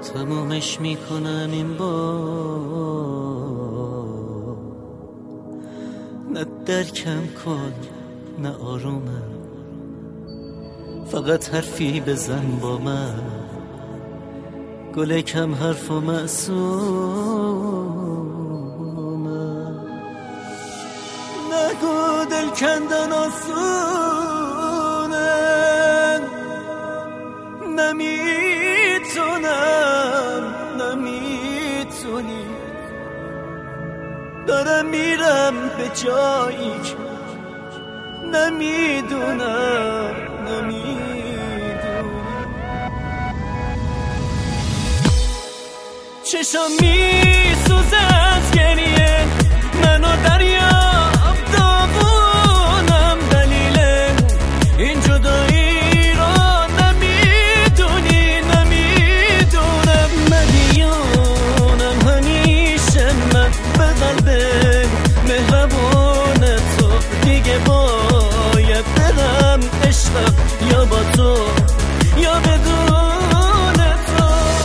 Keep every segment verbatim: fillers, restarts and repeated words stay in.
تمومش میکنم این بار، نه درکم کن نه آرومم، فقط حرفی بزن با من، گل کم حرف و معصومم. نگو دل کندن آسونه، نمیتونم نمیتونی، دارم میرم به جایی که نمیدونم نمیدونم. چشم میسوزه از گریه، منو دریاب داغونم، دلیل این جدایی رو نمیدونی نمیدونم. مدیونم همیشه من به قلب مهربون تو، دیگه باید برم عشقم یا با تو یا بدون تو.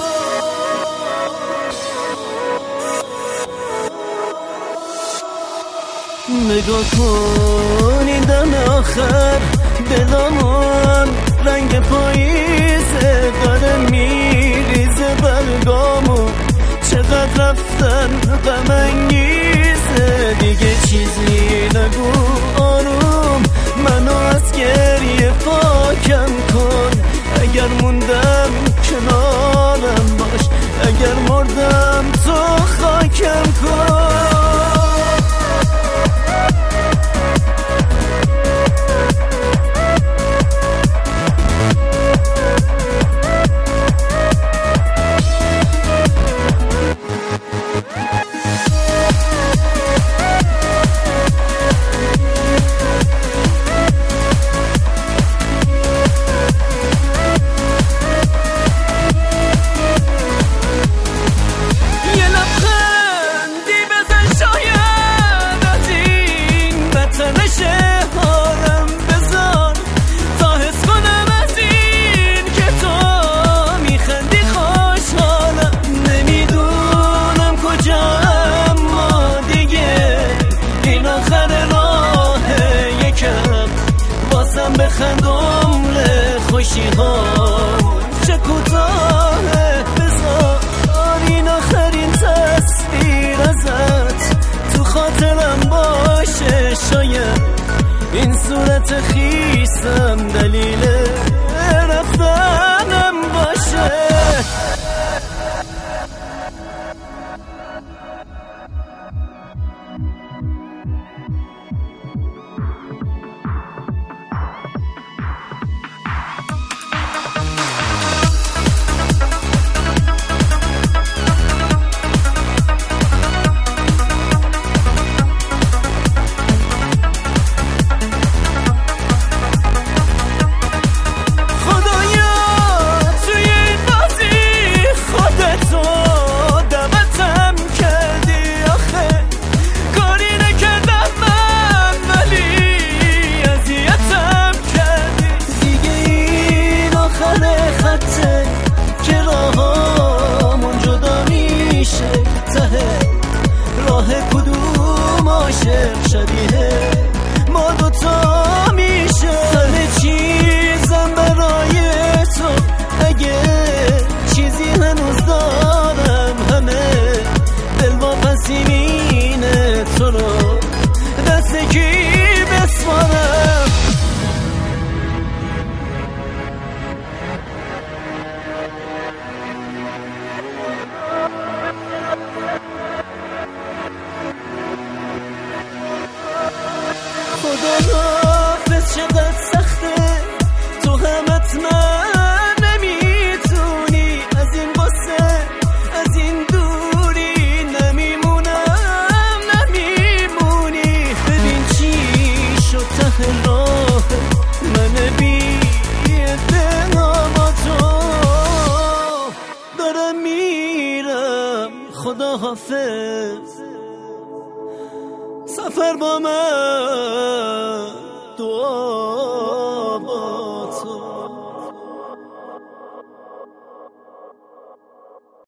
نگاه کن این دم آخر، دلامون رنگ پاییزه، داره میریزه برگامو، چقدر رفتن غم انگیزه. دیگه چیزی نگو آروم، منو از گریه پاکم کن، اگر موندم کنارم باش، اگر مردم تو خاکم کن. بخندم لخوشی ها چه کوتاهه، بذار این آخرین تصویر ازت تو خاطرم باشه، شاید این صورت خیسم دلیل رفتنم باشه. راه کدوم عاشق شبیه ما دوتا میشه، همه چیزم برای تو، اگه چیزی هنوز دارم همه دل واپسی مینه تو رو دست کی بسپارم. خدا حافظ چقدر سخته، تو هم حتما نمیتونی، از این واسه از این دوری نمیمونم نمیمونی. ببین چی شد ته راه من بی دلم با تو، دارم میرم خدا حافظ، سفر با من